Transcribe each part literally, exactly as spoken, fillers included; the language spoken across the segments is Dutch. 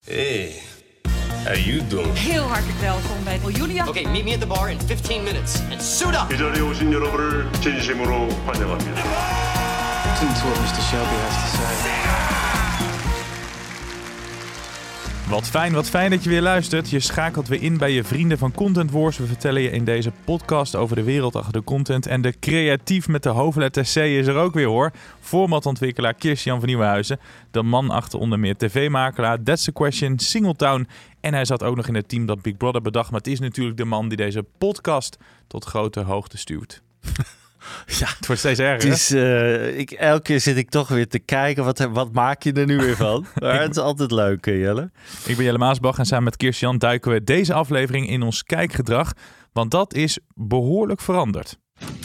Hey, how you doing? Heel hartelijk welkom bij Julia. Okay, meet me at the bar in fifteen minutes and suit up. 이 자리에 오신 여러분을 진심으로 환영합니다. Listen to what mister Shelby has to say. Wat fijn, wat fijn dat je weer luistert. Je schakelt weer in bij je vrienden van Content Wars. We vertellen je in deze podcast over de wereld achter de content. En de creatief met de hoofdletter C is er ook weer, hoor. Formatontwikkelaar Kirstian van Nieuwenhuizen. De man achter onder meer tv-makelaar, That's the Question, Singletown. En hij zat ook nog in het team dat Big Brother bedacht. Maar het is natuurlijk de man die deze podcast tot grote hoogte stuurt. Ja, het wordt steeds erger. Het is, uh, ik, elke keer zit ik toch weer te kijken, wat, wat maak je er nu weer van? Maar het is altijd leuk, Jelle. Ik ben Jelle Maasbach en samen met Kirstian duiken we deze aflevering in ons kijkgedrag. Want dat is behoorlijk veranderd.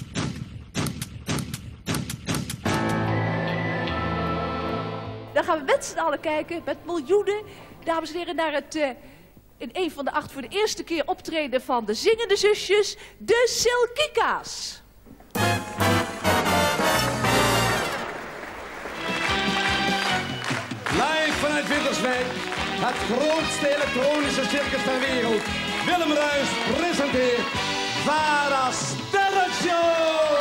Dan gaan we met z'n allen kijken, met miljoenen, dames en heren, naar het uh, in een van de acht voor de eerste keer optreden van de zingende zusjes, de Silkika's. Live vanuit Winterswijk, het grootste elektronische circus ter wereld. Willem Ruijs presenteert Vara Sterrenshow!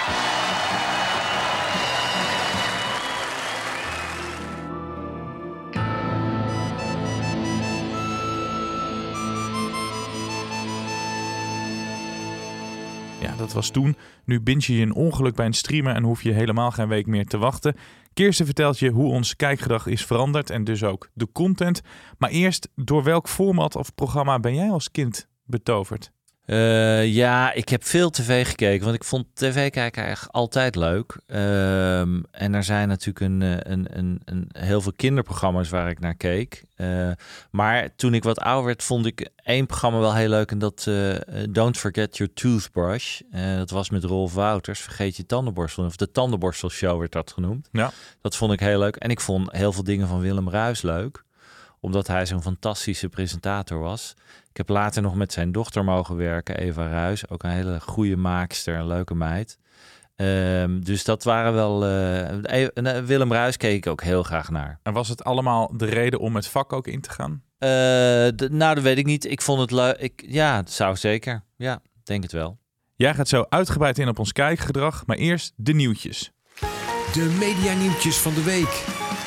Ja, dat was toen. Nu binge je een ongeluk bij een streamer en hoef je helemaal geen week meer te wachten. Kirsten vertelt je hoe ons kijkgedrag is veranderd en dus ook de content. Maar eerst, door welk format of programma ben jij als kind betoverd? Uh, ja, ik heb veel tv gekeken, want ik vond tv kijken eigenlijk altijd leuk. Um, en er zijn natuurlijk een, een, een, een, heel veel kinderprogramma's waar ik naar keek. Uh, maar toen ik wat ouder werd, vond ik één programma wel heel leuk. En dat uh, Don't Forget Your Toothbrush. Uh, dat was met Rolf Wouters. Vergeet je tandenborstel. Of de tandenborstelshow werd dat genoemd. Ja. Dat vond ik heel leuk. En ik vond heel veel dingen van Willem Ruijs leuk, omdat hij zo'n fantastische presentator was. Ik heb later nog met zijn dochter mogen werken, Eva Ruijs. Ook een hele goede maakster, een leuke meid. Um, dus dat waren wel... Uh, Willem Ruijs keek ik ook heel graag naar. En was het allemaal de reden om het vak ook in te gaan? Uh, de, nou, dat weet ik niet. Ik vond het leuk. Ja, het zou zeker. Ja, denk het wel. Jij gaat zo uitgebreid in op ons kijkgedrag, maar eerst de nieuwtjes. De medianieuwtjes van de week.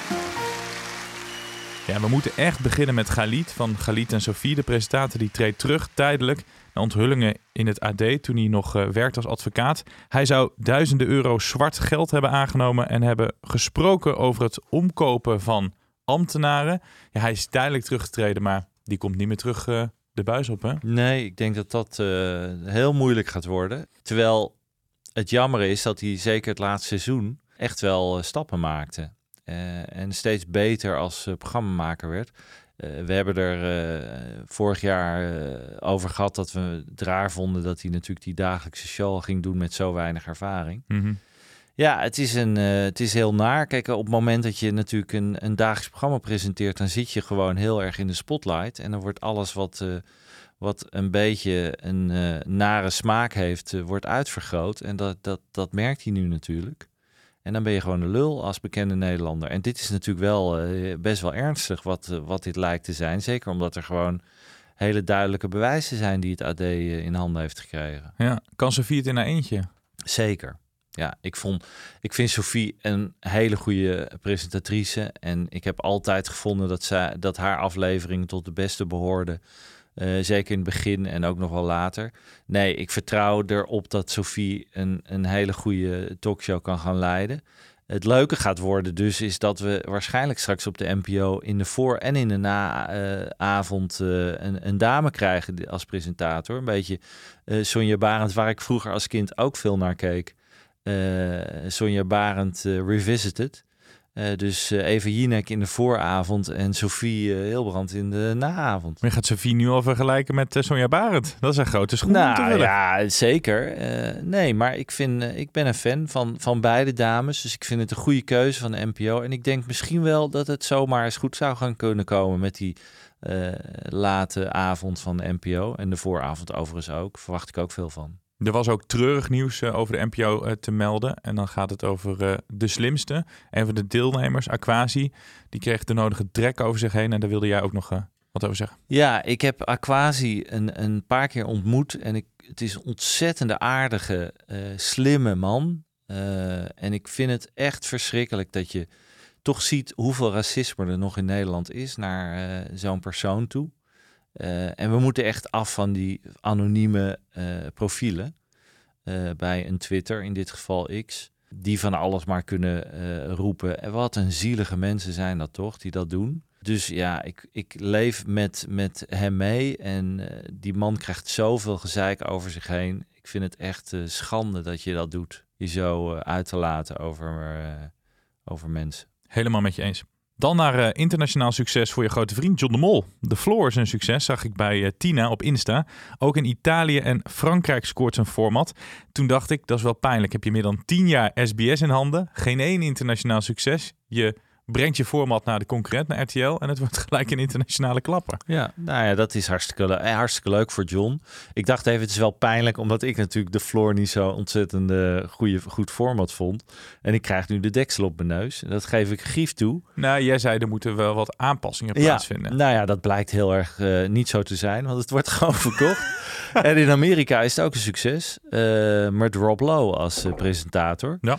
Ja, we moeten echt beginnen met Galit van Galit en Sofie. De presentator die treedt terug tijdelijk na onthullingen in het A D toen hij nog uh, werkt als advocaat. Hij zou duizenden euro zwart geld hebben aangenomen en hebben gesproken over het omkopen van ambtenaren. Ja, hij is tijdelijk teruggetreden, maar die komt niet meer terug uh, de buis op, hè? Nee, ik denk dat dat uh, heel moeilijk gaat worden. Terwijl het jammer is dat hij zeker het laatste seizoen echt wel uh, stappen maakte. Uh, en steeds beter als uh, programmamaker werd. Uh, we hebben er uh, vorig jaar uh, over gehad dat we het raar vonden dat hij natuurlijk die dagelijkse show ging doen met zo weinig ervaring. Mm-hmm. Ja, het is, een, uh, het is heel naar. Kijk, op het moment dat je natuurlijk een, een dagelijks programma presenteert, dan zit je gewoon heel erg in de spotlight. En dan wordt alles wat, uh, wat een beetje een uh, nare smaak heeft, uh, wordt uitvergroot. En dat, dat, dat merkt hij nu natuurlijk. En dan ben je gewoon de lul als bekende Nederlander. En dit is natuurlijk wel uh, best wel ernstig wat, uh, wat dit lijkt te zijn. Zeker omdat er gewoon hele duidelijke bewijzen zijn die het A D uh, in handen heeft gekregen. Ja, kan Sofie het in haar eentje? Zeker. Ja, ik, vond, ik vind Sofie een hele goede presentatrice. En ik heb altijd gevonden dat, zij, dat haar afleveringen tot de beste behoorden. Uh, zeker in het begin en ook nog wel later. Nee, ik vertrouw erop dat Sofie een, een hele goede talkshow kan gaan leiden. Het leuke gaat worden dus is dat we waarschijnlijk straks op de N P O in de voor- en in de naavond uh, uh, een, een dame krijgen als presentator. Een beetje uh, Sonja Barend, waar ik vroeger als kind ook veel naar keek. Uh, Sonja Barend uh, Revisited. Uh, dus uh, Eva Jinek in de vooravond en Sofie uh, Hilbrand in de naavond. Maar je gaat Sofie nu al vergelijken met uh, Sonja Barend. Dat is een grote schoen nou, om te vullen. Ja, zeker. Uh, nee, maar ik, vind, uh, ik ben een fan van, van beide dames. Dus ik vind het een goede keuze van de N P O. En ik denk misschien wel dat het zomaar eens goed zou gaan kunnen komen met die uh, late avond van de N P O. En de vooravond overigens ook. Verwacht ik ook veel van. Er was ook treurig nieuws uh, over de N P O uh, te melden. En dan gaat het over uh, de slimste. Een van de deelnemers, Aquasi, die kreeg de nodige drek over zich heen. En daar wilde jij ook nog uh, wat over zeggen. Ja, ik heb Aquasi een, een paar keer ontmoet. En ik, het is een ontzettende aardige, uh, slimme man. Uh, en ik vind het echt verschrikkelijk dat je toch ziet hoeveel racisme er nog in Nederland is naar uh, zo'n persoon toe. Uh, en we moeten echt af van die anonieme uh, profielen uh, bij een Twitter, in dit geval X, die van alles maar kunnen uh, roepen. En wat een zielige mensen zijn dat toch, die dat doen. Dus ja, ik, ik leef met, met hem mee en uh, die man krijgt zoveel gezeik over zich heen. Ik vind het echt uh, schande dat je dat doet, je zo uh, uit te laten over, uh, over mensen. Helemaal met je eens. Dan naar uh, internationaal succes voor je grote vriend John de Mol. De Floor is een succes, zag ik bij uh, Tina op Insta. Ook in Italië en Frankrijk scoort zijn format. Toen dacht ik, dat is wel pijnlijk. Heb je meer dan tien jaar S B S in handen. Geen één internationaal succes. Je brengt je format naar de concurrent, naar R T L. En het wordt gelijk een internationale klapper. Ja, nou ja, dat is hartstikke, le- hartstikke leuk voor John. Ik dacht even, het is wel pijnlijk, omdat ik natuurlijk de Floor niet zo ontzettend uh, goede, goed format vond. En ik krijg nu de deksel op mijn neus. Dat geef ik grief toe. Nou, jij zei, er moeten wel wat aanpassingen plaatsvinden. Ja, nou ja, dat blijkt heel erg uh, niet zo te zijn, want het wordt gewoon verkocht. En in Amerika is het ook een succes. Uh, met Rob Lowe als uh, presentator. Ja.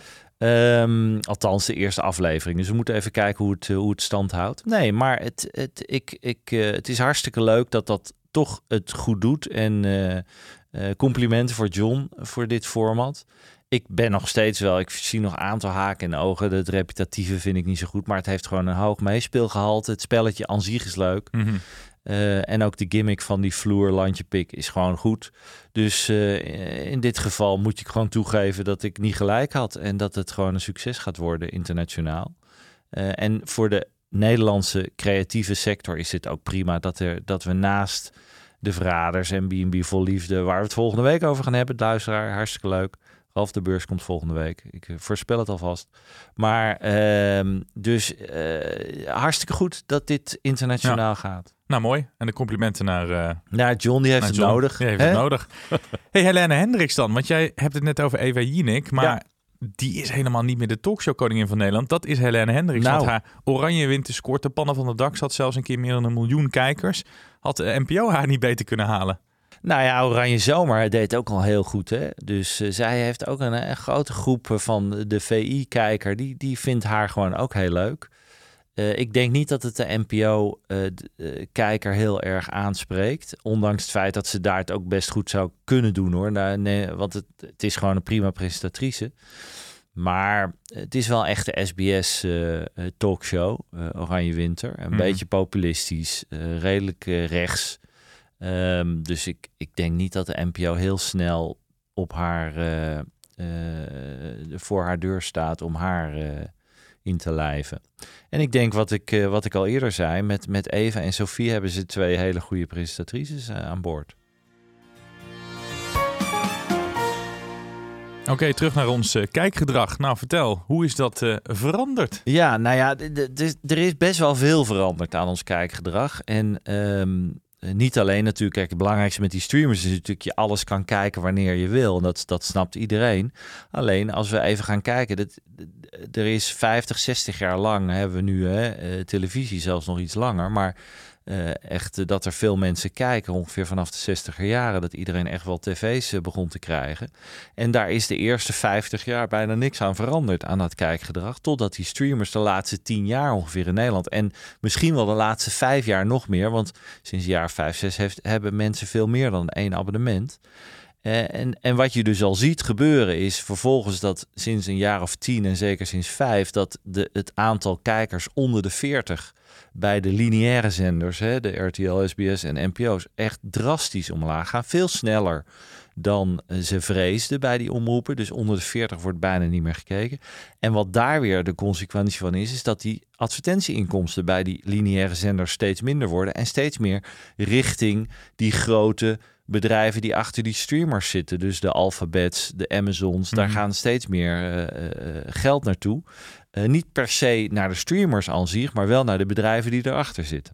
Um, althans, de eerste aflevering. Dus we moeten even kijken hoe het, uh, hoe het stand houdt. Nee, maar het, het, ik, ik, uh, het is hartstikke leuk dat dat toch het goed doet. En uh, uh, complimenten voor John voor dit format. Ik ben nog steeds wel, ik zie nog een aantal haken in de ogen. Het repetitieve vind ik niet zo goed, maar het heeft gewoon een hoog meespeelgehalte. Het spelletje aan zich is leuk. Mm-hmm. Uh, en ook de gimmick van die vloer landje pik is gewoon goed. Dus uh, in dit geval moet ik gewoon toegeven dat ik niet gelijk had. En dat het gewoon een succes gaat worden internationaal. Uh, en voor de Nederlandse creatieve sector is dit ook prima. Dat, er, dat we naast de Verraders en B en B Vol Liefde, waar we het volgende week over gaan hebben, luisteraar, hartstikke leuk. Ralf de Beurs komt volgende week. Ik voorspel het alvast. Maar uh, dus uh, hartstikke goed dat dit internationaal ja. gaat. Nou, mooi. En de complimenten naar... Uh, naar John, die heeft het John. nodig. Die heeft het nodig. Hey, Helene Hendricks dan. Want jij hebt het net over Eva Jinek. Maar ja. die is helemaal niet meer de talkshow-koningin van Nederland. Dat is Helene Hendricks. Nou. Want haar Oranje Winter scoort de pannen van het dak. Zat zelfs een keer meer dan een miljoen kijkers. Had de N P O haar niet beter kunnen halen. Nou ja, Oranje Zomer deed ook al heel goed. Hè? Dus uh, zij heeft ook een, een grote groep van de V I-kijker. Die, die vindt haar gewoon ook heel leuk. Uh, ik denk niet dat het de N P O-kijker uh, heel erg aanspreekt. Ondanks het feit dat ze daar het ook best goed zou kunnen doen, hoor. Nou, nee, want het, het is gewoon een prima presentatrice. Maar het is wel echt de S B S-talkshow, uh, uh, Oranje Winter. Een mm. beetje populistisch, uh, redelijk uh, rechts. Um, dus ik, ik denk niet dat de N P O heel snel op haar, uh, uh, voor haar deur staat om haar... Uh, in te lijven. En ik denk wat ik, uh, wat ik al eerder zei, met, met Eva en Sophie hebben ze twee hele goede presentatrices uh, aan boord. Oké, okay, terug naar ons uh, kijkgedrag. Nou, vertel, hoe is dat uh, veranderd? Ja, nou ja, d- d- d- er is best wel veel veranderd aan ons kijkgedrag. En um, niet alleen natuurlijk, kijk, het belangrijkste met die streamers is natuurlijk je alles kan kijken wanneer je wil. Dat, dat snapt iedereen. Alleen als we even gaan kijken, dat, er is vijftig, zestig jaar lang hebben we nu hè, televisie, zelfs nog iets langer, maar uh, echt uh, dat er veel mensen kijken, ongeveer vanaf de zestiger jaren, dat iedereen echt wel tv's uh, begon te krijgen. En daar is de eerste vijftig jaar bijna niks aan veranderd aan dat kijkgedrag, totdat die streamers de laatste tien jaar ongeveer in Nederland en misschien wel de laatste vijf jaar nog meer, want sinds de jaren vijf, zes heeft, hebben mensen veel meer dan één abonnement. Uh, en, en wat je dus al ziet gebeuren is vervolgens dat sinds een jaar of tien en zeker sinds vijf, dat de, het aantal kijkers onder de veertig bij de lineaire zenders, hè, de R T L, S B S en N P O's, echt drastisch omlaag gaan. Veel sneller dan ze vreesden bij die omroepen. Dus onder de veertig wordt bijna niet meer gekeken. En wat daar weer de consequentie van is, is dat die advertentieinkomsten bij die lineaire zenders steeds minder worden en steeds meer richting die grote bedrijven die achter die streamers zitten. Dus de Alphabets, de Amazons, mm. daar gaan steeds meer uh, uh, geld naartoe. Uh, niet per se naar de streamers aan zich, maar wel naar de bedrijven die erachter zitten.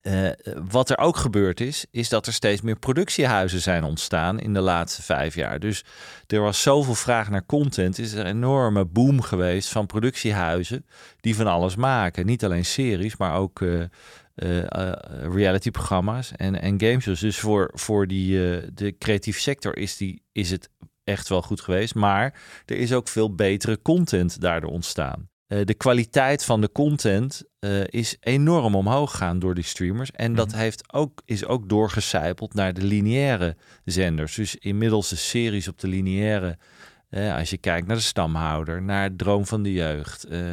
Uh, wat er ook gebeurd is, is dat er steeds meer productiehuizen zijn ontstaan in de laatste vijf jaar. Dus er was zoveel vraag naar content, is er een enorme boom geweest van productiehuizen die van alles maken. Niet alleen series, maar ook uh, uh, uh, realityprogramma's en, en gameshows. Dus voor, voor die, uh, de creatieve sector is, die, is het echt wel goed geweest. Maar er is ook veel betere content daardoor ontstaan. Uh, de kwaliteit van de content uh, is enorm omhoog gegaan door die streamers. En dat heeft ook, is ook doorgecijpeld naar de lineaire zenders. Dus inmiddels de series op de lineaire, uh, als je kijkt naar de Stamhouder, naar Droom van de Jeugd. Uh,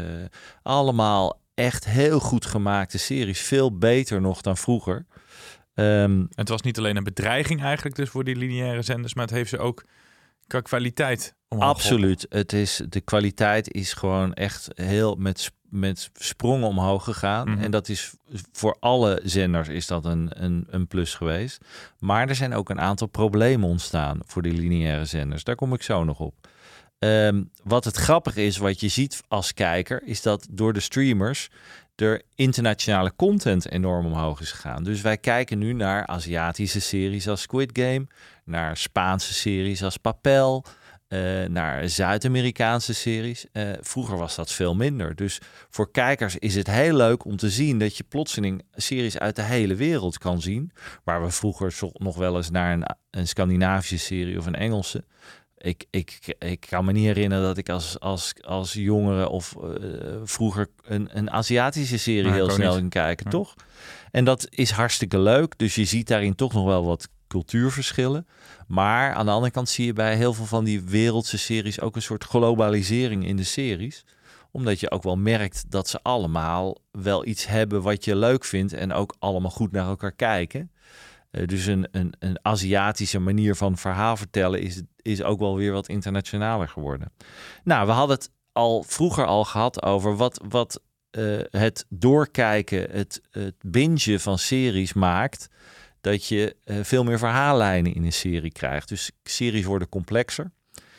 allemaal echt heel goed gemaakte series. Veel beter nog dan vroeger. Um, het was niet alleen een bedreiging eigenlijk dus voor die lineaire zenders, maar het heeft ze ook qua kwaliteit omhoog. Absoluut. Het is, de kwaliteit is gewoon echt heel met, met sprongen omhoog gegaan. Mm-hmm. En dat is voor alle zenders is dat een, een, een plus geweest. Maar er zijn ook een aantal problemen ontstaan voor die lineaire zenders. Daar kom ik zo nog op. Um, wat het grappige is, wat je ziet als kijker, is dat door de streamers er internationale content enorm omhoog is gegaan. Dus wij kijken nu naar Aziatische series als Squid Game, naar Spaanse series als Papel, uh, naar Zuid-Amerikaanse series. Uh, vroeger was dat veel minder. Dus voor kijkers is het heel leuk om te zien dat je plotseling series uit de hele wereld kan zien, waar we vroeger nog wel eens naar een, een Scandinavische serie of een Engelse. Ik, ik, ik kan me niet herinneren dat ik als, als, als jongere of uh, vroeger een, een Aziatische serie nou, heel snel ging kijken, ja. Toch? En dat is hartstikke leuk. Dus je ziet daarin toch nog wel wat cultuurverschillen. Maar aan de andere kant zie je bij heel veel van die wereldse series ook een soort globalisering in de series. Omdat je ook wel merkt dat ze allemaal wel iets hebben wat je leuk vindt en ook allemaal goed naar elkaar kijken. Uh, dus een, een, een Aziatische manier van verhaal vertellen is, is ook wel weer wat internationaler geworden. Nou, we hadden het al vroeger al gehad over wat, wat uh, het doorkijken, het, het bingen van series maakt, dat je uh, veel meer verhaallijnen in een serie krijgt. Dus series worden complexer.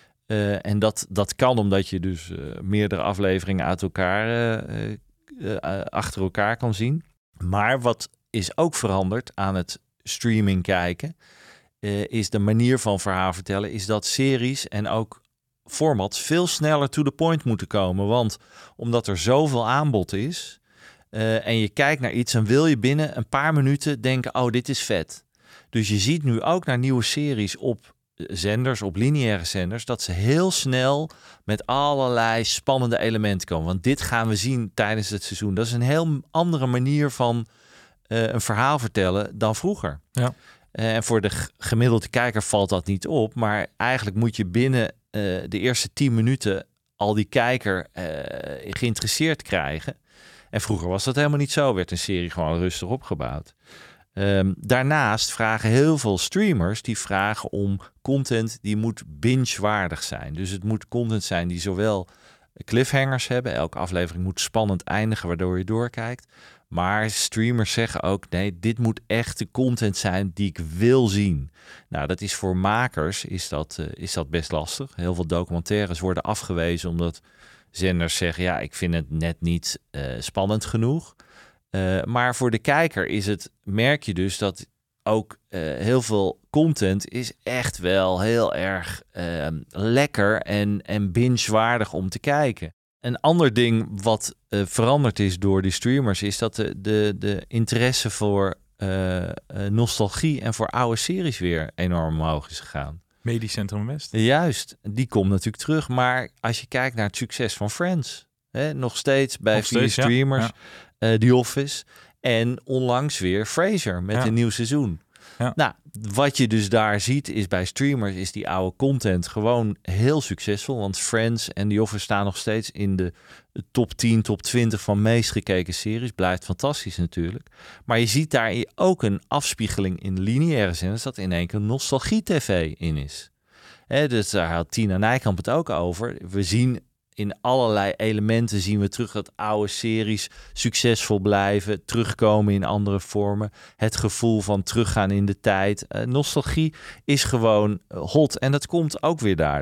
Uh, en dat, dat kan omdat je dus uh, meerdere afleveringen uit elkaar, uh, uh, uh, achter elkaar kan zien. Maar wat is ook veranderd aan het streaming kijken, uh, is de manier van verhaal vertellen, is dat series en ook formats veel sneller to the point moeten komen. Want omdat er zoveel aanbod is uh, en je kijkt naar iets, dan wil je binnen een paar minuten denken, oh, dit is vet. Dus je ziet nu ook naar nieuwe series op zenders, op lineaire zenders, dat ze heel snel met allerlei spannende elementen komen. Want dit gaan we zien tijdens het seizoen. Dat is een heel andere manier van Uh, een verhaal vertellen dan vroeger. Ja. Uh, en voor de g- gemiddelde kijker valt dat niet op. Maar eigenlijk moet je binnen uh, de eerste tien minuten al die kijker uh, geïnteresseerd krijgen. En vroeger was dat helemaal niet zo. Werd een serie gewoon rustig opgebouwd. Um, daarnaast vragen heel veel streamers, die vragen om content die moet binge-waardig zijn. Dus het moet content zijn die zowel cliffhangers hebben. Elke aflevering moet spannend eindigen, waardoor je doorkijkt. Maar streamers zeggen ook, nee, dit moet echt de content zijn die ik wil zien. Nou, dat is voor makers is dat, uh, is dat best lastig. Heel veel documentaires worden afgewezen omdat zenders zeggen, ja, ik vind het net niet uh, spannend genoeg. Uh, maar voor de kijker is het, merk je dus dat ook uh, heel veel content is echt wel heel erg uh, lekker en, en binge-waardig om te kijken. Een ander ding wat uh, veranderd is door die streamers is dat de, de, de interesse voor uh, uh, nostalgie en voor oude series weer enorm omhoog is gegaan. Medisch Centrum West. Juist, die komt natuurlijk terug. Maar als je kijkt naar het succes van Friends, hè, nog steeds bij nog vier steeds, streamers, ja. Ja. Uh, The Office en onlangs weer Frasier met ja. een nieuw seizoen. Ja. Nou, wat je dus daar ziet is bij streamers is die oude content gewoon heel succesvol. Want Friends en The Office staan nog steeds in de top tien, top twintig van meest gekeken series. Blijft fantastisch natuurlijk. Maar je ziet daar ook een afspiegeling in lineaire zenders dat in één keer nostalgie-tv in is. He, dus daar had Tina Nijkamp het ook over. We zien in allerlei elementen zien we terug dat oude series succesvol blijven, terugkomen in andere vormen. Het gevoel van teruggaan in de tijd. Uh, nostalgie is gewoon hot en dat komt ook weer daardoor.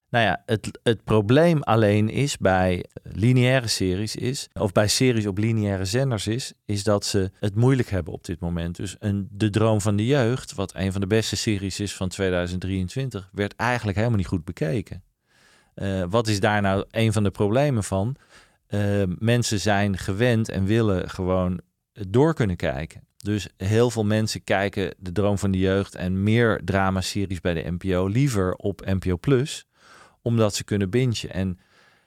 Nou ja, het, het probleem alleen is bij lineaire series is, of bij series op lineaire zenders is, is dat ze het moeilijk hebben op dit moment. Dus een De Droom van de Jeugd, wat een van de beste series is van tweeduizend drieëntwintig, werd eigenlijk helemaal niet goed bekeken. Uh, wat is daar nou een van de problemen van? Uh, mensen zijn gewend en willen gewoon door kunnen kijken. Dus heel veel mensen kijken De Droom van de Jeugd en meer dramaseries bij de N P O liever op N P O Plus, omdat ze kunnen bingen. En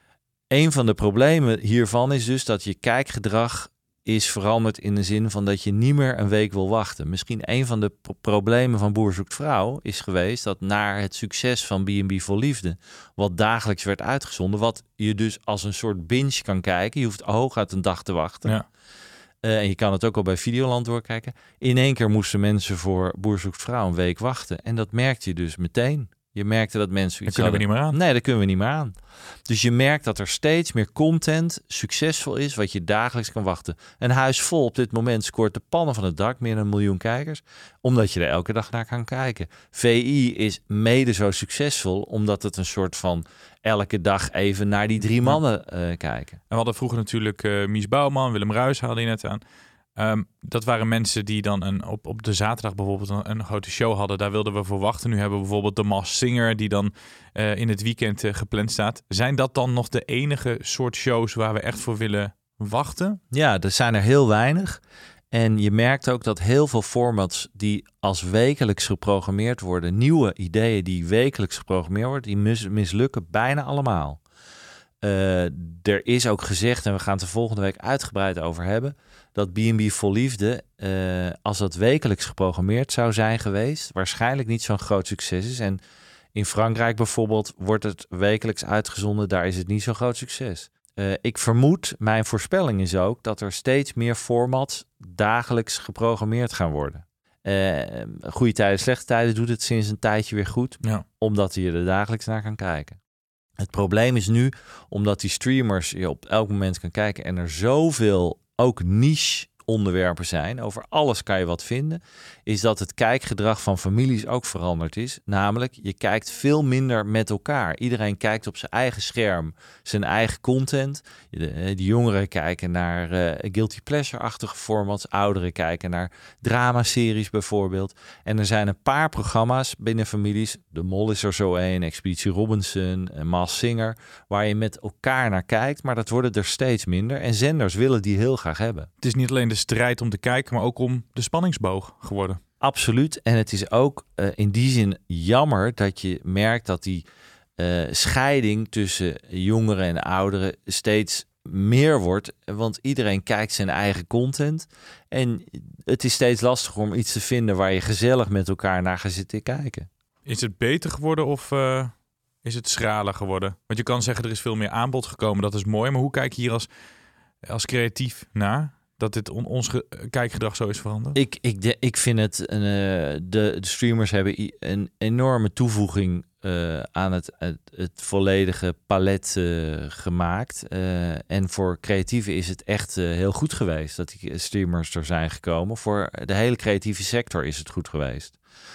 een van de problemen hiervan is dus dat je kijkgedrag is veranderd in de zin van dat je niet meer een week wil wachten. Misschien een van de pro- problemen van Boer zoekt vrouw is geweest dat na het succes van B en B Vol Liefde, wat dagelijks werd uitgezonden, wat je dus als een soort binge kan kijken. Je hoeft hooguit een dag te wachten. Ja. Uh, en je kan het ook al bij Videoland doorkijken. In één keer moesten mensen voor Boer zoekt vrouw een week wachten. En dat merkte je dus meteen. Je merkte dat mensen... Dat kunnen we niet meer aan. Nee, dat kunnen we niet meer aan. Dus je merkt dat er steeds meer content succesvol is, wat je dagelijks kan wachten. Een Huis Vol op dit moment scoort de pannen van het dak, meer dan een miljoen kijkers, omdat je er elke dag naar kan kijken. V I is mede zo succesvol, omdat het een soort van elke dag even naar die drie mannen uh, kijken. En we hadden vroeger natuurlijk uh, Mies Bouwman, Willem Ruijs haalde je net aan. Um, dat waren mensen die dan een, op, op de zaterdag bijvoorbeeld een, een grote show hadden. Daar wilden we voor wachten. Nu hebben we bijvoorbeeld de Masked Singer die dan uh, in het weekend uh, gepland staat. Zijn dat dan nog de enige soort shows waar we echt voor willen wachten? Ja, er zijn er heel weinig. En je merkt ook dat heel veel formats die als wekelijks geprogrammeerd worden, nieuwe ideeën die wekelijks geprogrammeerd worden, die mis, mislukken bijna allemaal. Uh, er is ook gezegd, en we gaan het de volgende week uitgebreid over hebben, dat B en B Vol Liefde, uh, als dat wekelijks geprogrammeerd zou zijn geweest, waarschijnlijk niet zo'n groot succes is. En in Frankrijk bijvoorbeeld wordt het wekelijks uitgezonden, daar is het niet zo'n groot succes. Uh, ik vermoed, mijn voorspelling is ook, dat er steeds meer formats dagelijks geprogrammeerd gaan worden. Uh, goede tijden, slechte tijden doet het sinds een tijdje weer goed, ja. Omdat je er dagelijks naar kan kijken. Het probleem is nu, omdat die streamers je op elk moment kan kijken en er zoveel ook niche onderwerpen zijn, over alles kan je wat vinden, is dat het kijkgedrag van families ook veranderd is. Namelijk, je kijkt veel minder met elkaar. Iedereen kijkt op zijn eigen scherm, zijn eigen content. De, de jongeren kijken naar uh, guilty pleasure-achtige formats, ouderen kijken naar dramaseries bijvoorbeeld. En er zijn een paar programma's binnen families, De Mol is er zo een, Expeditie Robinson, Masked Singer, waar je met elkaar naar kijkt, maar dat worden er steeds minder. En zenders willen die heel graag hebben. Het is niet alleen de strijd om te kijken, maar ook om de spanningsboog geworden. Absoluut. En het is ook uh, in die zin jammer dat je merkt dat die uh, scheiding tussen jongeren en ouderen steeds meer wordt. Want iedereen kijkt zijn eigen content. En het is steeds lastiger om iets te vinden waar je gezellig met elkaar naar gaat zitten kijken. Is het beter geworden of uh, is het schraler geworden? Want je kan zeggen er is veel meer aanbod gekomen. Dat is mooi. Maar hoe kijk je hier als, als creatief naar? Dat dit on, ons ge, kijkgedrag zo is veranderd? Ik, ik, de, ik vind het... Uh, de, de streamers hebben een enorme toevoeging uh, aan het, het, het volledige palet uh, gemaakt. Uh, en voor creatieven is het echt uh, heel goed geweest dat die streamers er zijn gekomen. Voor de hele creatieve sector is het goed geweest.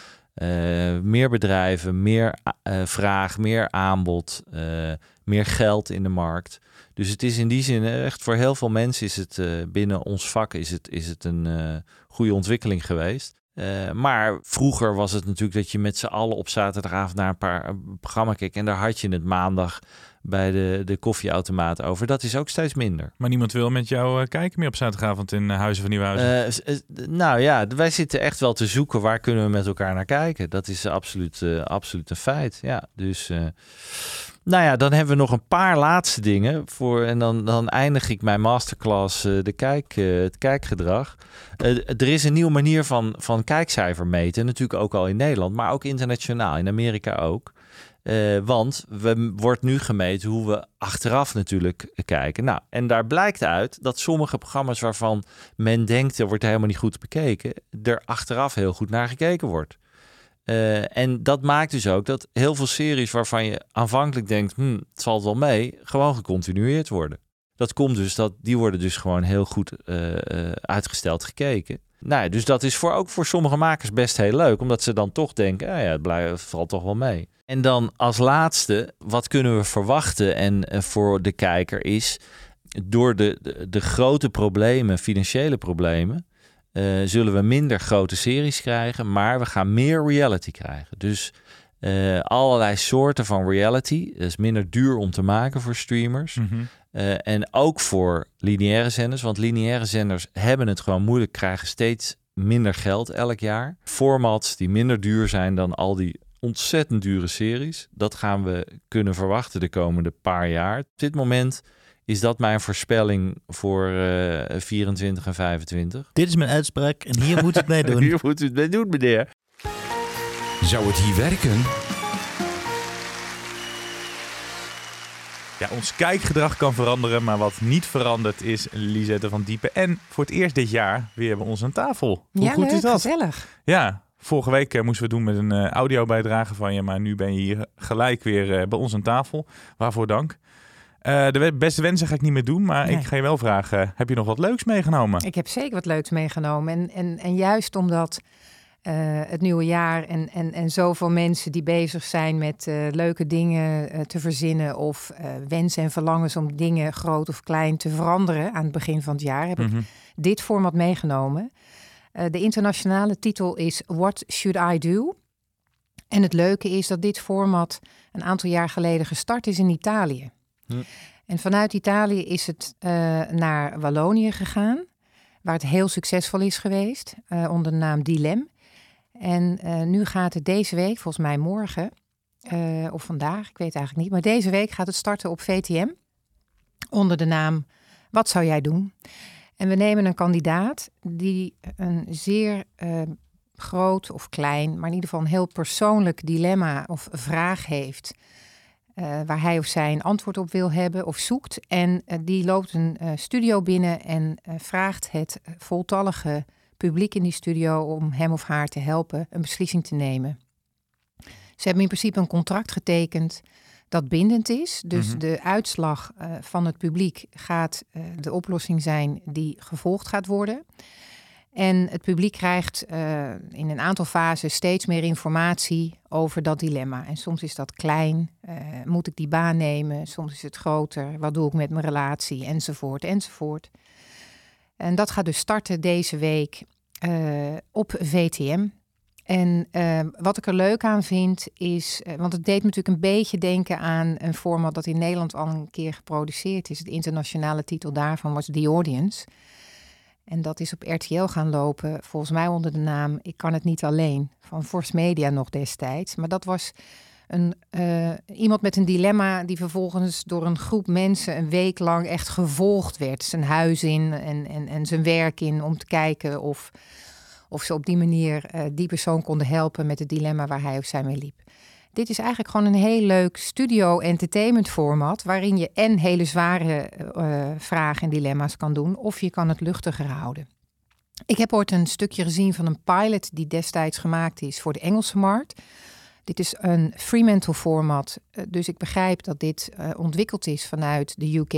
Uh, meer bedrijven, meer uh, vraag, meer aanbod, uh, meer geld in de markt. Dus het is in die zin echt voor heel veel mensen is het uh, binnen ons vak is het, is het een uh, goede ontwikkeling geweest. Uh, maar vroeger was het natuurlijk dat je met z'n allen op zaterdagavond naar een paar een programma keek en daar had je het maandag bij de, de koffieautomaat over. Dat is ook steeds minder. Maar niemand wil met jou uh, kijken meer op zaterdagavond in uh, Huizen van Nieuwhuizen? Uh, uh, nou ja, wij zitten echt wel te zoeken waar kunnen we met elkaar naar kijken. Dat is absoluut, uh, absoluut een feit. Ja, dus... Uh, Nou ja, dan hebben we nog een paar laatste dingen voor en dan, dan eindig ik mijn masterclass uh, de kijk, uh, het kijkgedrag. Uh, er is een nieuwe manier van, van kijkcijfer meten, natuurlijk ook al in Nederland, maar ook internationaal, in Amerika ook. Uh, want we wordt nu gemeten hoe we achteraf natuurlijk kijken. Nou, en daar blijkt uit dat sommige programma's waarvan men denkt er wordt helemaal niet goed bekeken, er achteraf heel goed naar gekeken wordt. Uh, en dat maakt dus ook dat heel veel series waarvan je aanvankelijk denkt, hm, het valt wel mee, gewoon gecontinueerd worden. Dat komt dus dat die worden dus gewoon heel goed uh, uh, uitgesteld gekeken. Nou ja, dus dat is voor, ook voor sommige makers best heel leuk. Omdat ze dan toch denken, ah ja, het, blijft, het valt toch wel mee. En dan als laatste, wat kunnen we verwachten? En uh, voor de kijker is, door de, de, de grote problemen, financiële problemen... Uh, zullen we minder grote series krijgen, maar we gaan meer reality krijgen. Dus uh, allerlei soorten van reality. Dat is minder duur om te maken voor streamers. Mm-hmm. Uh, en ook voor lineaire zenders. Want lineaire zenders hebben het gewoon moeilijk, krijgen steeds minder geld elk jaar. Formats die minder duur zijn dan al die ontzettend dure series. Dat gaan we kunnen verwachten de komende paar jaar. Op dit moment is dat mijn voorspelling voor uh, vierentwintig en vijfentwintig. Dit is mijn uitspraak en hier moet u het mee doen. Hier moet u het mee doen, meneer. Zou het hier werken? Ja, ons kijkgedrag kan veranderen, maar wat niet verandert is Lisette van Diepen. En voor het eerst dit jaar weer bij ons aan tafel. Hoe ja, goed leuk, is dat? Gezellig. Ja, vorige week uh, moesten we doen met een uh, audiobijdrage van je, maar nu ben je hier gelijk weer uh, bij ons aan tafel. Waarvoor dank. Uh, de beste wensen ga ik niet meer doen, maar nee. ik ga je wel vragen, uh, heb je nog wat leuks meegenomen? Ik heb zeker wat leuks meegenomen. En, en, en juist omdat uh, het nieuwe jaar en, en, en zoveel mensen die bezig zijn met uh, leuke dingen uh, te verzinnen of uh, wensen en verlangens om dingen groot of klein te veranderen aan het begin van het jaar, heb mm-hmm. ik dit format meegenomen. Uh, de internationale titel is What Should I Do? En het leuke is dat dit format een aantal jaar geleden gestart is in Italië. Hm. En vanuit Italië is het uh, naar Wallonië gegaan, waar het heel succesvol is geweest, uh, onder de naam Dilem. En uh, nu gaat het deze week, volgens mij morgen, uh, of vandaag, ik weet eigenlijk niet, maar deze week gaat het starten op V T M, onder de naam Wat zou jij doen? En we nemen een kandidaat die een zeer uh, groot of klein, maar in ieder geval een heel persoonlijk dilemma of vraag heeft, Uh, waar hij of zij een antwoord op wil hebben of zoekt. En uh, die loopt een uh, studio binnen en uh, vraagt het voltallige publiek in die studio om hem of haar te helpen een beslissing te nemen. Ze hebben in principe een contract getekend dat bindend is. Dus mm-hmm. de uitslag uh, van het publiek gaat uh, de oplossing zijn die gevolgd gaat worden. En het publiek krijgt uh, in een aantal fasen steeds meer informatie over dat dilemma. En soms is dat klein, uh, moet ik die baan nemen? Soms is het groter, wat doe ik met mijn relatie? Enzovoort, enzovoort. En dat gaat dus starten deze week uh, op V T M. En uh, wat ik er leuk aan vind is, uh, want het deed me natuurlijk een beetje denken aan een format dat in Nederland al een keer geproduceerd is. De internationale titel daarvan was The Audience. En dat is op R T L gaan lopen, volgens mij onder de naam Ik kan het niet alleen, van Force Media nog destijds. Maar dat was een, uh, iemand met een dilemma die vervolgens door een groep mensen een week lang echt gevolgd werd. Zijn huis in en, en, en zijn werk in om te kijken of, of ze op die manier uh, die persoon konden helpen met het dilemma waar hij of zij mee liep. Dit is eigenlijk gewoon een heel leuk studio-entertainment format, waarin je en hele zware uh, vragen en dilemma's kan doen, of je kan het luchtiger houden. Ik heb ooit een stukje gezien van een pilot die destijds gemaakt is voor de Engelse markt. Dit is een Fremantle format, uh, dus ik begrijp dat dit uh, ontwikkeld is vanuit de U K.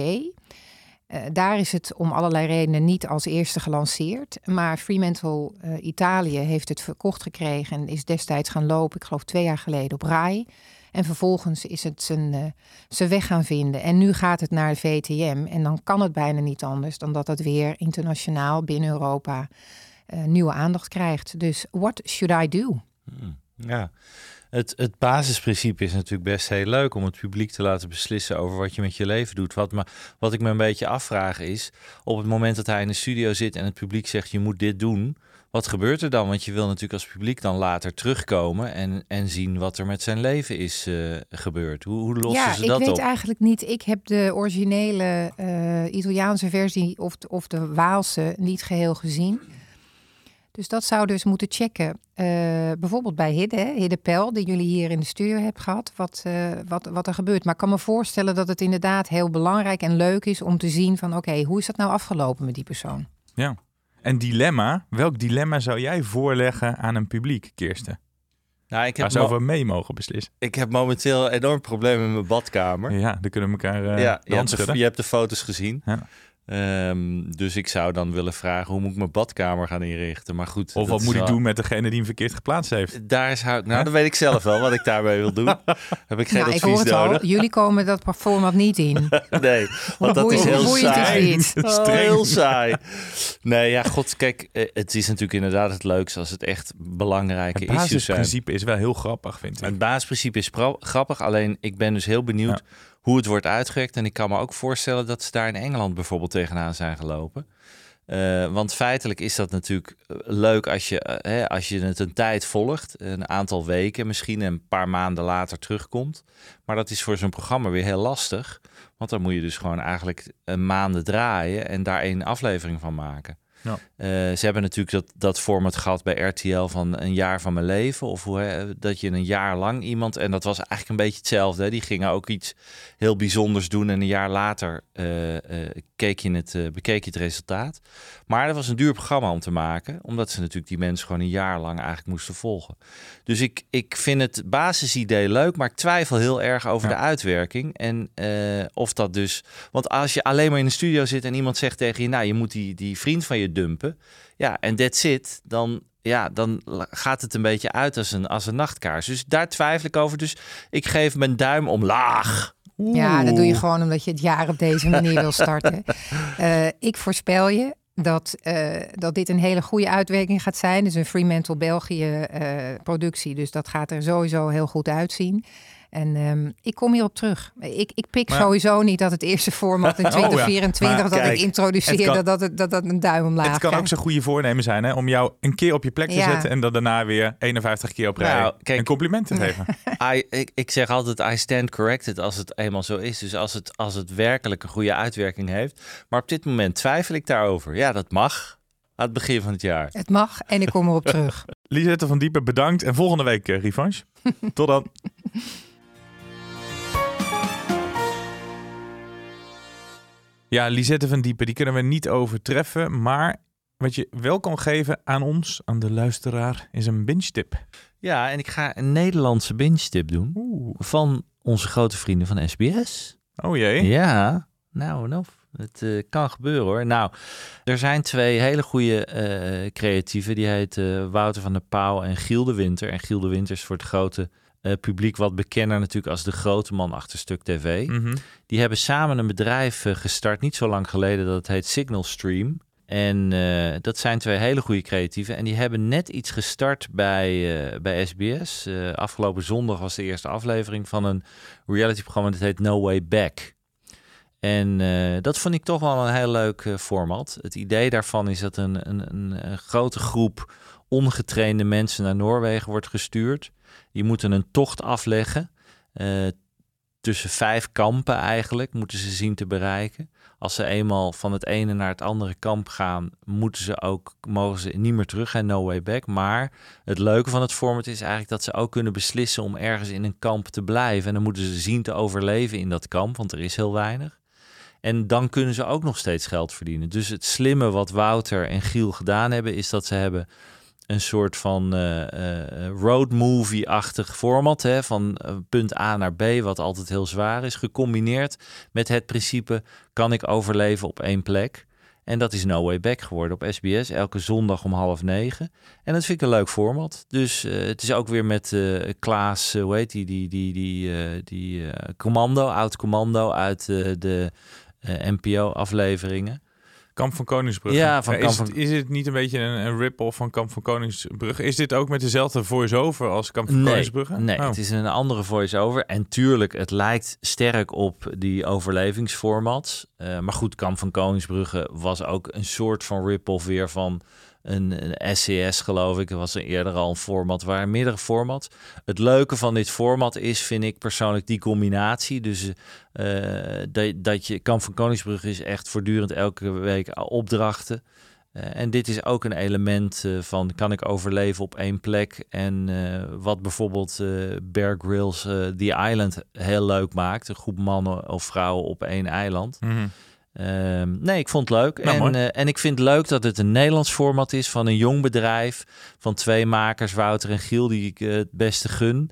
Uh, daar is het om allerlei redenen niet als eerste gelanceerd. Maar Fremantle uh, Italië heeft het verkocht gekregen en is destijds gaan lopen, ik geloof twee jaar geleden, op Rai. En vervolgens is het zijn, uh, zijn weg gaan vinden. En nu gaat het naar de V T M. En dan kan het bijna niet anders dan dat het weer internationaal binnen Europa uh, nieuwe aandacht krijgt. Dus what should I do? Hmm, ja. Het, het basisprincipe is natuurlijk best heel leuk om het publiek te laten beslissen over wat je met je leven doet. Wat, me, wat ik me een beetje afvraag is, op het moment dat hij in de studio zit en het publiek zegt je moet dit doen, wat gebeurt er dan? Want je wil natuurlijk als publiek dan later terugkomen en, en zien wat er met zijn leven is uh, gebeurd. Hoe, hoe lossen ja, ze dat op? Ja, ik weet eigenlijk niet. Ik heb de originele uh, Italiaanse versie of de, of de Waalse niet geheel gezien. Dus dat zou dus moeten checken. Uh, bijvoorbeeld bij Hidde, hè? Hidde Pel, die jullie hier in de studio hebben gehad, wat, uh, wat, wat er gebeurt. Maar ik kan me voorstellen dat het inderdaad heel belangrijk en leuk is om te zien van oké, okay, hoe is dat nou afgelopen met die persoon? Ja, en dilemma, welk dilemma zou jij voorleggen aan een publiek, Kirsten? Nou, ik heb Waar ze over mee mogen beslissen. Ik heb momenteel een enorm probleem in mijn badkamer. Ja, dan kunnen we elkaar uh, ja, je, hebt de, schudden. je hebt de foto's gezien. Ja. Um, dus ik zou dan willen vragen, hoe moet ik mijn badkamer gaan inrichten? Maar goed. Of wat moet wel... ik doen met degene die hem verkeerd geplaatst heeft? Daar is hout. Nou, dat weet ik zelf wel wat ik daarmee wil doen. Heb ik geen nou, advies ik hoor het nodig. Al, jullie komen dat format niet in. Nee, want dat is heel saai. Is oh, heel saai. Nee, ja, god, kijk, het is natuurlijk inderdaad het leukste als het echt belangrijke issues zijn. Het basisprincipe is wel heel grappig, vind ik. Het basisprincipe is pro- grappig, alleen ik ben dus heel benieuwd... Ja. hoe het wordt uitgewerkt. En ik kan me ook voorstellen dat ze daar in Engeland bijvoorbeeld tegenaan zijn gelopen. Uh, want feitelijk is dat natuurlijk leuk als je, uh, hè, als je het een tijd volgt. Een aantal weken, misschien een paar maanden later terugkomt. Maar dat is voor zo'n programma weer heel lastig. Want dan moet je dus gewoon eigenlijk een maanden draaien en daar één aflevering van maken. Ja. Uh, ze hebben natuurlijk dat, dat format gehad bij R T L van een jaar van mijn leven. Of hoe, hè, dat je een jaar lang iemand... En dat was eigenlijk een beetje hetzelfde. Hè. Die gingen ook iets heel bijzonders doen. En een jaar later uh, uh, keek je het, uh, bekeek je het resultaat. Maar dat was een duur programma om te maken. Omdat ze natuurlijk die mensen gewoon een jaar lang eigenlijk moesten volgen. Dus ik, ik vind het basisidee leuk. Maar ik twijfel heel erg over ja. de uitwerking. En uh, of dat dus... Want als je alleen maar in de studio zit en iemand zegt tegen je... Nou, je moet die, die vriend van je dumpen. Ja, en that's it. Dan, ja, dan gaat het een beetje uit als een, als een nachtkaars. Dus daar twijfel ik over. Dus ik geef mijn duim omlaag. Oeh. Ja, dat doe je gewoon omdat je het jaar op deze manier wil starten. Uh, ik voorspel je dat, uh, dat dit een hele goede uitwerking gaat zijn. Dus een Fremantle België uh, productie. Dus dat gaat er sowieso heel goed uitzien. En um, ik kom hierop terug. Ik, ik pik maar, sowieso niet dat het eerste format in twintig vierentwintig... Oh ja. dat kijk, ik introduceer, kan, dat, dat, dat dat een duim omlaag Het kan gaat. ook zo'n goede voornemen zijn, hè, om jou een keer op je plek te ja. zetten... en dan daarna weer eenenvijftig keer op rij nou, kijk, een compliment te geven. I, ik, ik zeg altijd, I stand corrected als het eenmaal zo is. Dus als het, als het werkelijk een goede uitwerking heeft. Maar op dit moment twijfel ik daarover. Ja, dat mag. Aan het begin van het jaar. Het mag en ik kom erop terug. Lisette van Diepen, bedankt. En volgende week uh, revanche. Tot dan. Ja, Lisette van Diepen, die kunnen we niet overtreffen. Maar wat je wel kan geven aan ons, aan de luisteraar, is een binge-tip. Ja, en ik ga een Nederlandse binge-tip doen. Oeh. Van onze grote vrienden van S B S. Oh jee. Ja, nou, nou het uh, kan gebeuren hoor. Nou, er zijn twee hele goede uh, creatieven. Die heten uh, Wouter van der Pauw en Giel de Winter. En Giel de Winter is voor het grote... Uh, publiek wat bekender natuurlijk als de grote man achter Stuk T V. Mm-hmm. Die hebben samen een bedrijf uh, gestart, niet zo lang geleden, dat heet Signal Stream. En uh, dat zijn twee hele goede creatieven. En die hebben net iets gestart bij, uh, bij S B S. Uh, afgelopen zondag was de eerste aflevering van een realityprogramma dat heet No Way Back. En uh, dat vond ik toch wel een heel leuk uh, format. Het idee daarvan is dat een, een, een, een grote groep ongetrainde mensen naar Noorwegen wordt gestuurd. Die moeten een tocht afleggen. Uh, tussen vijf kampen eigenlijk moeten ze zien te bereiken. Als ze eenmaal van het ene naar het andere kamp gaan, moeten ze ook, mogen ze niet meer terug gaan, no way back. Maar het leuke van het format is eigenlijk dat ze ook kunnen beslissen om ergens in een kamp te blijven. En dan moeten ze zien te overleven in dat kamp, want er is heel weinig. En dan kunnen ze ook nog steeds geld verdienen. Dus het slimme wat Wouter en Giel gedaan hebben, is dat ze hebben een soort van uh, uh, road movie-achtig format, hè, van uh, punt A naar B, wat altijd heel zwaar is, gecombineerd met het principe, kan ik overleven op één plek? En dat is No Way Back geworden op S B S, elke zondag om half negen. En dat vind ik een leuk format. Dus uh, het is ook weer met uh, Klaas, uh, hoe heet die, die, die, die, uh, die uh, commando, oud commando uit uh, de uh, N P O-afleveringen. Kamp van Koningsbrugge. Ja, van is, Kamp van... het, is het niet een beetje een, een rip-off van Kamp van Koningsbrugge? Is dit ook met dezelfde voice-over als Kamp van nee, Koningsbrugge? Nee, oh. Het is een andere voice-over. En tuurlijk, het lijkt sterk op die overlevingsformats. Uh, maar goed, Kamp van Koningsbrugge was ook een soort van rip-off weer van een, een S C S, geloof ik. Er was er eerder al een format, waar meerdere formats. Het leuke van dit format is, vind ik persoonlijk, die combinatie. Dus uh, dat, dat je, Kamp van Koningsbrugge is echt voortdurend elke week opdrachten. Uh, en dit is ook een element uh, van, kan ik overleven op één plek? En uh, wat bijvoorbeeld uh, Bear Grylls uh, The Island heel leuk maakt. Een groep mannen of vrouwen op één eiland. Mm-hmm. Uh, nee, ik vond het leuk. Nou, en, uh, en ik vind het leuk dat het een Nederlands format is van een jong bedrijf. Van twee makers, Wouter en Giel, die ik uh, het beste gun.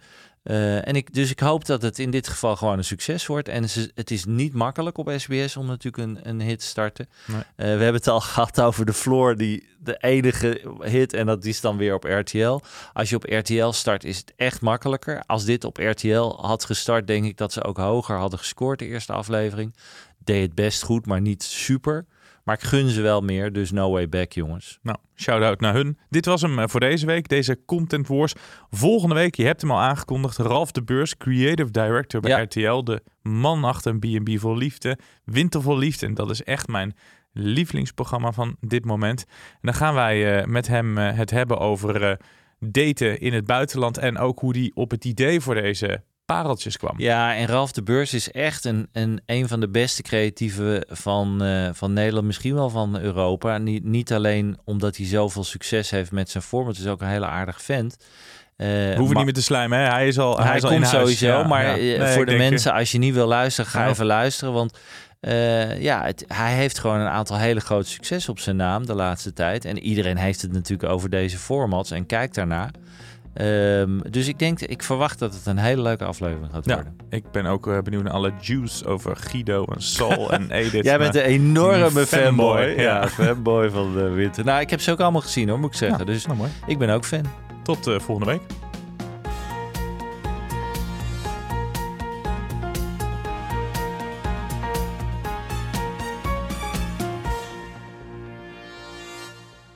Uh, en ik, dus ik hoop dat het in dit geval gewoon een succes wordt. En ze, het is niet makkelijk op S B S om natuurlijk een, een hit te starten. Nee. Uh, we hebben het al gehad over The Floor, die de enige hit. En dat is dan weer op R T L. Als je op R T L start, is het echt makkelijker. Als dit op R T L had gestart, denk ik dat ze ook hoger hadden gescoord de eerste aflevering. Deed het best goed, maar niet super. Maar ik gun ze wel meer, dus no way back, jongens. Nou, shout-out naar hun. Dit was hem voor deze week, deze Content Wars. Volgende week, je hebt hem al aangekondigd, Ralf de Beurs, Creative Director bij ja. R T L. De man achter een B en B vol liefde, Winter vol liefde. En dat is echt mijn lievelingsprogramma van dit moment. En dan gaan wij uh, met hem uh, het hebben over uh, daten in het buitenland. En ook hoe die op het idee voor deze pareltjes kwam. Ja, en Ralf de Beurs is echt een, een, een van de beste creatieven van, uh, van Nederland, misschien wel van Europa. Niet, niet alleen omdat hij zoveel succes heeft met zijn vorm, het is ook een hele aardige vent. Uh, We hoeven maar, niet meer te slijmen, hè? Hij is al Hij, hij is al komt in sowieso, huis. Ja, maar ja. Nee, voor de denk, mensen, als je niet wil luisteren, ga ja. even luisteren, want Uh, ja, het, hij heeft gewoon een aantal hele grote succes op zijn naam de laatste tijd. En iedereen heeft het natuurlijk over deze formats en kijkt daarnaar. Um, dus ik denk, ik verwacht dat het een hele leuke aflevering gaat worden. Ja, ik ben ook uh, benieuwd naar alle juice over Guido en Sol en Edith. Jij bent een enorme fanboy. fanboy. Ja, ja, fanboy van de winter. Nou, ik heb ze ook allemaal gezien hoor, moet ik zeggen. Ja, dus nou mooi. Ik ben ook fan. Tot uh, volgende week.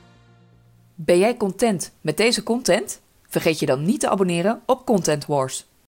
Ben jij content met deze content? Vergeet je dan niet te abonneren op Content Wars.